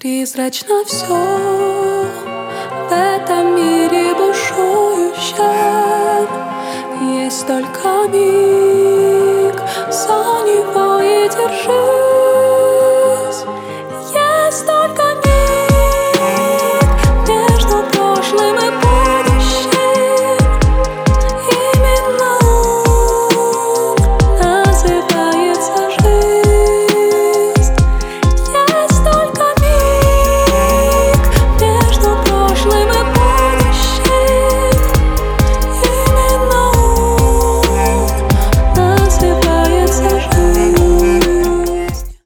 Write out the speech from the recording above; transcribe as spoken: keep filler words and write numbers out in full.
Призрачно все в этом мире бушующем. Есть только миг, за него и держи.